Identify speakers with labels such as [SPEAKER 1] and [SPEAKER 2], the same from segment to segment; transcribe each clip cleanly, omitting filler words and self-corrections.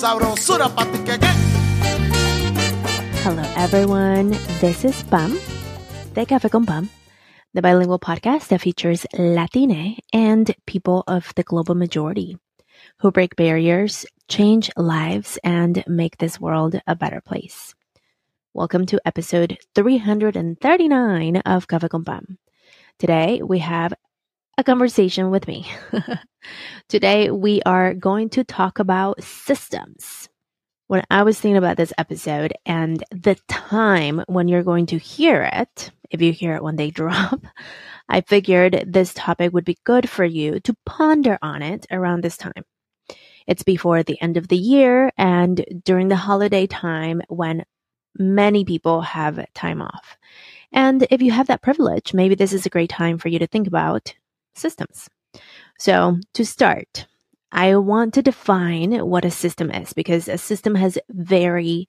[SPEAKER 1] sabrosura pa' ti que.
[SPEAKER 2] Hello, everyone. This is Pam, de Café con Pam, the bilingual podcast that features Latine and people of the global majority who break barriers, change lives, and make this world a better place. Welcome to episode 339 of Café con Pam. Today, we have a conversation with me. Today, we are going to talk about systems. When I was thinking about this episode and the time when you're going to hear it, if you hear it when they drop, I figured this topic would be good for you to ponder on it around this time. It's before the end of the year and during the holiday time when many people have time off. And if you have that privilege, maybe this is a great time for you to think about systems. So to start, I want to define what a system is because a system has various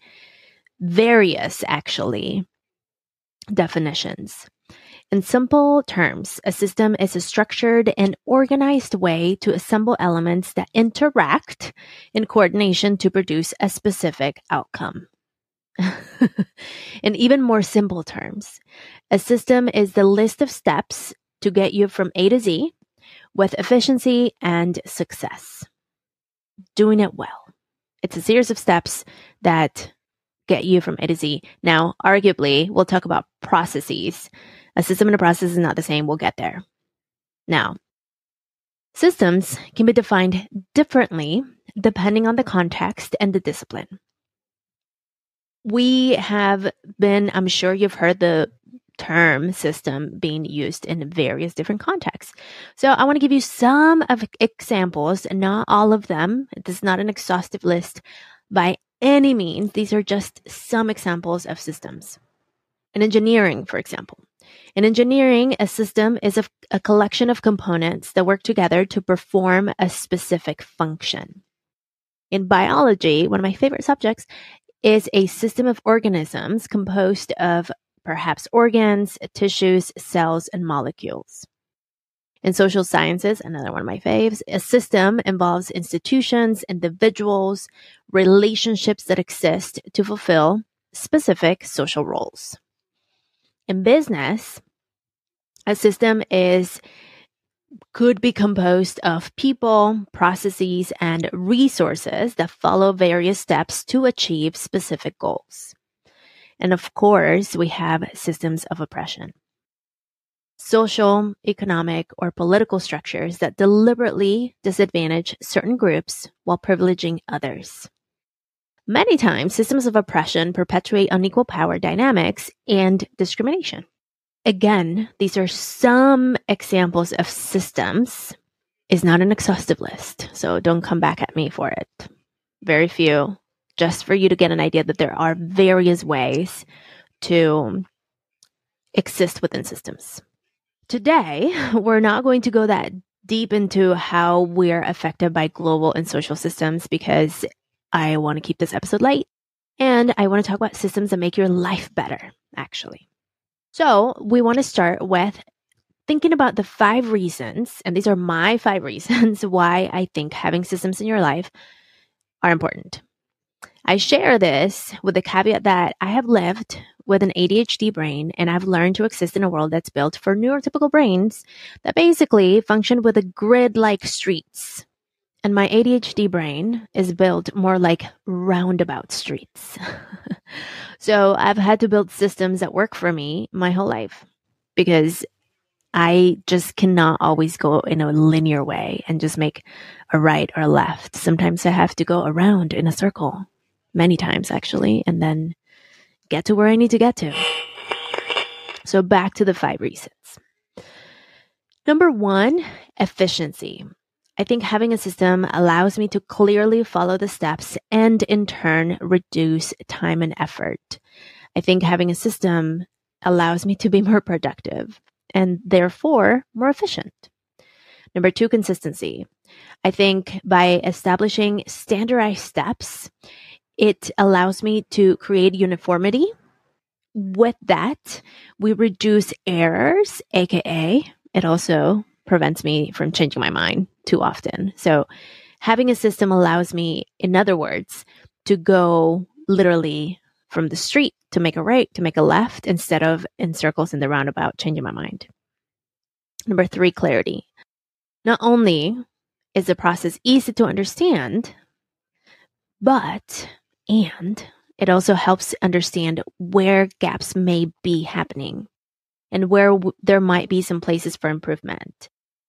[SPEAKER 2] definitions. In simple terms, a system is a structured and organized way to assemble elements that interact in coordination to produce a specific outcome. In even more simple terms, a system is the list of steps to get you from A to Z with efficiency and success. Doing it well. It's a series of steps that get you from A to Z. Now, arguably, we'll talk about processes. A system and a process is not the same. We'll get there. Now, systems can be defined differently depending on the context and the discipline. We have been, I'm sure you've heard the term system being used in various different contexts. So I want to give you some of examples, not all of them. This is not an exhaustive list by any means. These are just some examples of systems. In engineering, for example. In engineering, a system is a collection of components that work together to perform a specific function. In biology, one of my favorite subjects is a system of organisms composed of perhaps organs, tissues, cells, and molecules. In social sciences, another one of my faves, a system involves institutions, individuals, relationships that exist to fulfill specific social roles. In business, a system could be composed of people, processes, and resources that follow various steps to achieve specific goals. And of course, we have systems of oppression. Social, economic, or political structures that deliberately disadvantage certain groups while privileging others. Many times, systems of oppression perpetuate unequal power dynamics and discrimination. Again, these are some examples of systems. It's not an exhaustive list, so don't come back at me for it. Very few, just for you to get an idea that there are various ways to exist within systems. Today, we're not going to go that deep into how we're affected by global and social systems because I want to keep this episode light and I want to talk about systems that make your life better, actually. So we want to start with thinking about the 5 reasons, and these are my 5 reasons why I think having systems in your life are important. I share this with the caveat that I have lived with an ADHD brain and I've learned to exist in a world that's built for neurotypical brains that basically function with a grid-like streets. And my ADHD brain is built more like roundabout streets. So I've had to build systems that work for me my whole life because I just cannot always go in a linear way and just make a right or a left. Sometimes I have to go around in a circle, many times actually, and then get to where I need to get to. So back to the 5 reasons. Number 1, efficiency. I think having a system allows me to clearly follow the steps and in turn reduce time and effort. I think having a system allows me to be more productive and therefore more efficient. Number 2, consistency. I think by establishing standardized steps, it allows me to create uniformity. With that, we reduce errors, aka it also prevents me from changing my mind too often. So Having a system allows me, in other words, to go literally from the street to make a right, to make a left, instead of in circles in the roundabout, changing my mind. Number 3, clarity. Not only is the process easy to understand, but it also helps understand where gaps may be happening and where there might be some places for improvement.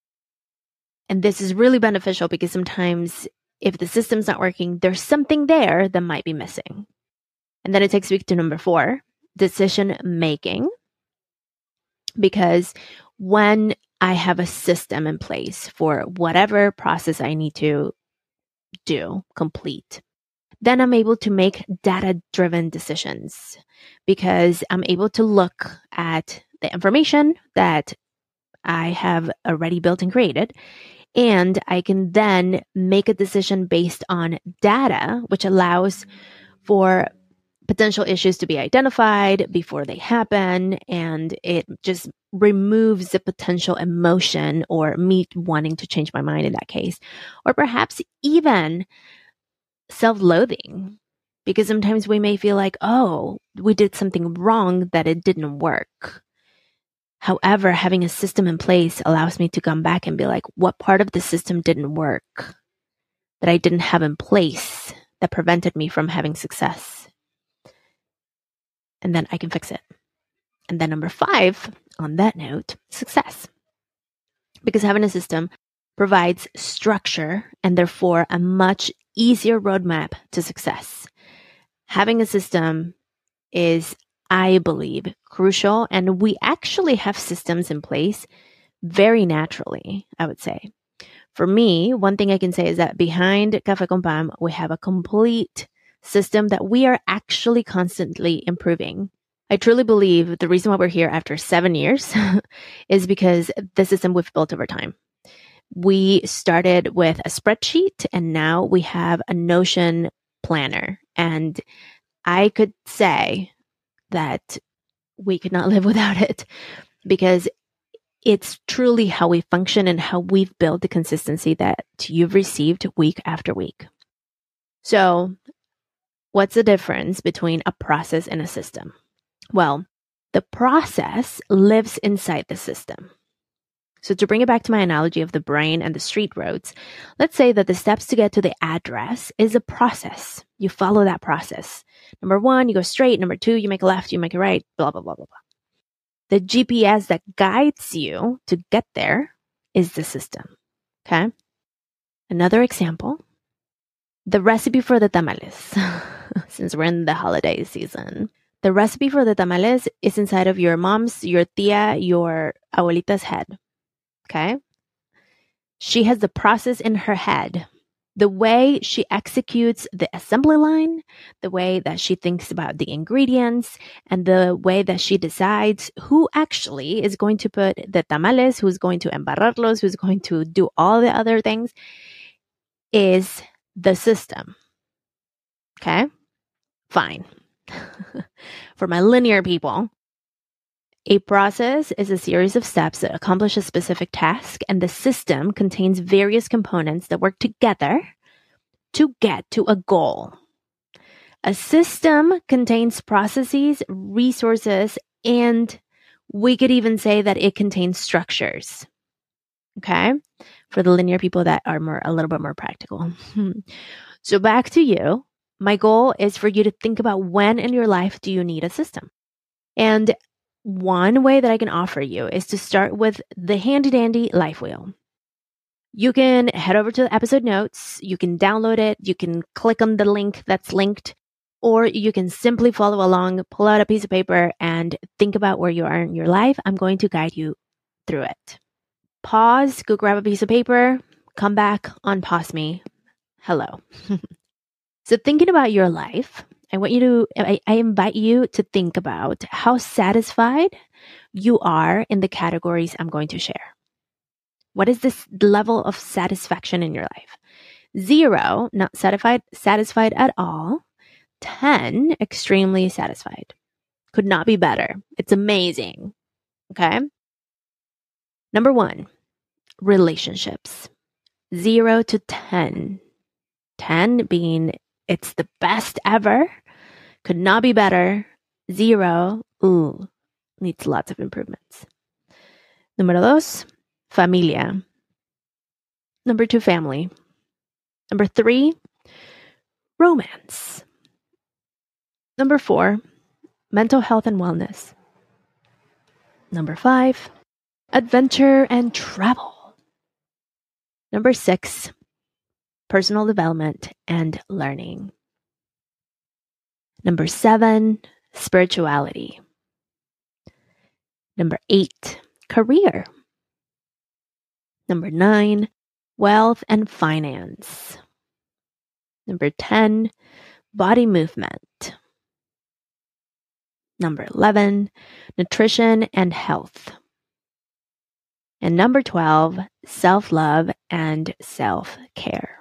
[SPEAKER 2] And this is really beneficial because sometimes if the system's not working, there's something there that might be missing. And then it takes me to number 4, decision making. Because when I have a system in place for whatever process I need to complete, then I'm able to make data-driven decisions because I'm able to look at the information that I have already built and created, and I can then make a decision based on data, which allows for potential issues to be identified before they happen, and it just removes the potential emotion or me wanting to change my mind in that case, or perhaps even self-loathing, because sometimes we may feel like, oh, we did something wrong, that it didn't work. However, having a system in place allows me to come back and be like, what part of the system didn't work that I didn't have in place that prevented me from having success? And then I can fix it. And then number 5, on that note, success. Because having a system provides structure and therefore a much easier roadmap to success. Having a system is, I believe, crucial, and we actually have systems in place very naturally, I would say. For me, one thing I can say is that behind Café con Pam, we have a complete system that we are actually constantly improving. I truly believe the reason why we're here after 7 years is because the system we've built over time. We started with a spreadsheet and now we have a Notion planner. And I could say that we could not live without it because it's truly how we function and how we've built the consistency that you've received week after week. So, what's the difference between a process and a system? Well, the process lives inside the system. So to bring it back to my analogy of the brain and the street roads, let's say that the steps to get to the address is a process. You follow that process. Number 1, you go straight. Number 2, you make a left, you make a right, blah, blah, blah, blah, blah. The GPS that guides you to get there is the system. Okay? Another example, the recipe for the tamales, since we're in the holiday season. The recipe for the tamales is inside of your mom's, your tía, your abuelita's head. Okay? She has the process in her head. The way she executes the assembly line, the way that she thinks about the ingredients, and the way that she decides who actually is going to put the tamales, who's going to embarrarlos, who's going to do all the other things, is the system. Okay? Fine. For my linear people, a process is a series of steps that accomplish a specific task, and the system contains various components that work together to get to a goal. A system contains processes, resources, and we could even say that it contains structures. Okay? For the linear people that are a little bit more practical. So back to you. My goal is for you to think about when in your life do you need a system. And one way that I can offer you is to start with the handy dandy life wheel. You can head over to the episode notes, you can download it, you can click on the link that's linked, or you can simply follow along, pull out a piece of paper, and think about where you are in your life. I'm going to guide you through it. Pause, go grab a piece of paper, come back, unpause me. Hello. So thinking about your life, I invite you to think about how satisfied you are in the categories I'm going to share. What is this level of satisfaction in your life? 0, not satisfied at all. 10, extremely satisfied. Could not be better. It's amazing. Okay? Number 1, relationships. 0 to 10. 10 being it's the best ever, could not be better. 0, needs lots of improvements. Número 2, familia. Number 2, family. Number 3, romance. Number 4, mental health and wellness. Number 5, adventure and travel. Number 6, personal development and learning. Number 7, spirituality. Number 8, career. Number 9, wealth and finance. Number 10, body movement. Number 11, nutrition and health. And number 12, self-love and self-care.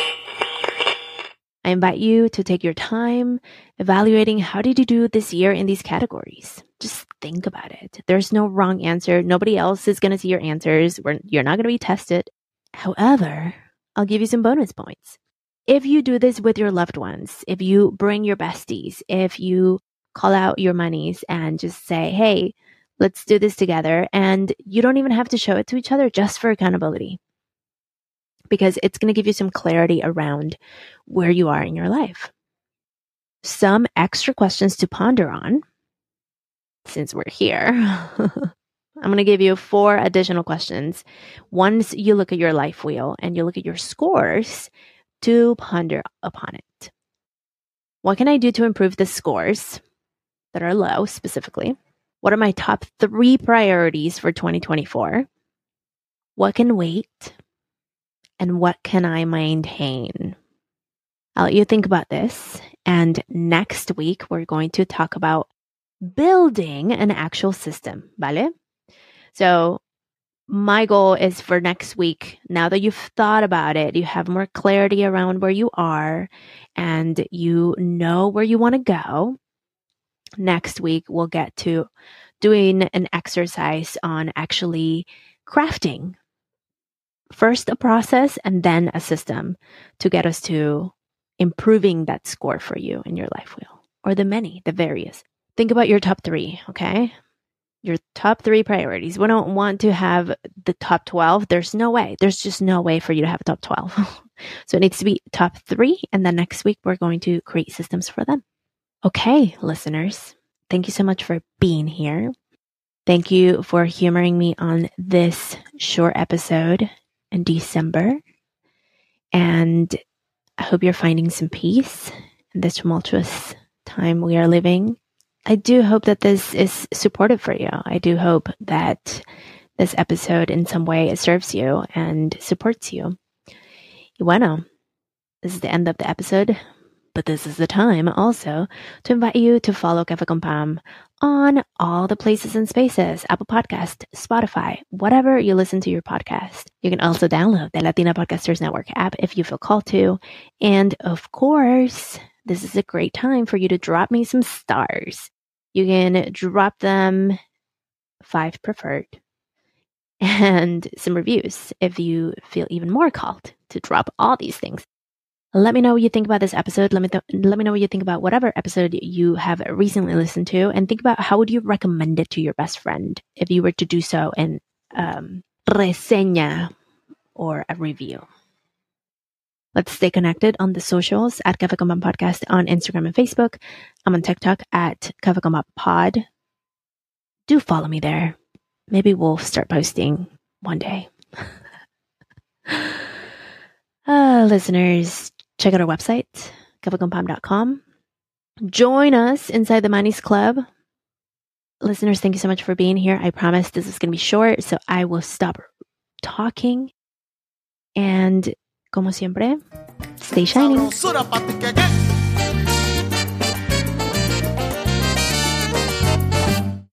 [SPEAKER 2] I invite you to take your time evaluating how did you do this year in these categories. Just think about it. There's no wrong answer. Nobody else is going to see your answers. You're not going to be tested. However, I'll give you some bonus points. If you do this with your loved ones, if you bring your besties, if you call out your monies and just say, hey, let's do this together. And you don't even have to show it to each other just for accountability, because it's going to give you some clarity around where you are in your life. Some extra questions to ponder on, since we're here. I'm going to give you 4 additional questions. Once you look at your life wheel and you look at your scores, to ponder upon it. What can I do to improve the scores that are low specifically? What are my top 3 priorities for 2024? What can wait? And what can I maintain? I'll let you think about this. And next week, we're going to talk about building an actual system, ¿vale? So my goal is for next week, now that you've thought about it, you have more clarity around where you are, and you know where you want to go. Next week, we'll get to doing an exercise on actually crafting first a process and then a system to get us to improving that score for you in your life wheel, or the various. Think about your top 3, okay? Your top 3 priorities. We don't want to have the top 12. There's no way. There's just no way for you to have a top 12. So it needs to be top 3. And then next week, we're going to create systems for them. Okay, listeners, thank you so much for being here. Thank you for humoring me on this short episode in December. And I hope you're finding some peace in this tumultuous time we are living. I do hope that this is supportive for you. I do hope that this episode in some way serves you and supports you. Y bueno, this is the end of the episode, but this is the time also to invite you to follow Cafe con Pam on all the places and spaces, Apple Podcast, Spotify, whatever you listen to your podcast. You can also download the Latina Podcasters Network app if you feel called to. And of course, this is a great time for you to drop me some stars. You can drop them 5 preferred and some reviews if you feel even more called to drop all these things. Let me know what you think about this episode. Let me know what you think about whatever episode you have recently listened to, and think about how would you recommend it to your best friend if you were to do so in reseña or a review. Let's stay connected on the socials at Cafe con Pam Podcast on Instagram and Facebook. I'm on TikTok at Cafe con Pam Pod. Do follow me there. Maybe we'll start posting one day. Listeners, check out our website, cafeconpam.com. Join us inside the Manis Club. Listeners, thank you so much for being here. I promise this is going to be short, so I will stop talking. And como siempre, stay shining.